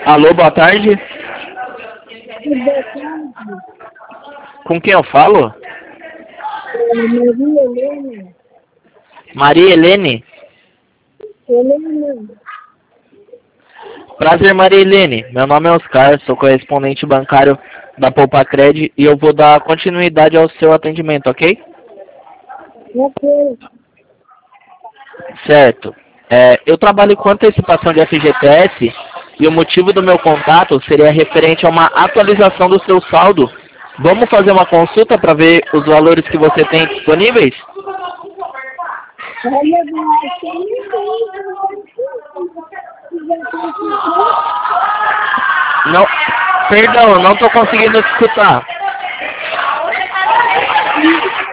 Alô, boa tarde. Boa tarde. Com quem eu falo? Maria Helena. Maria Helene. Helena. Prazer, Maria Helene. Meu nome é Oscar, sou correspondente bancário da Poupacred e eu vou dar continuidade ao seu atendimento, ok? Ok. Certo. Eu trabalho com antecipação de FGTS e o motivo do meu contato seria referente a uma atualização do seu saldo. Vamos fazer uma consulta para ver os valores que você tem disponíveis? Olha, você não tem. Não, perdão, não estou conseguindo te escutar.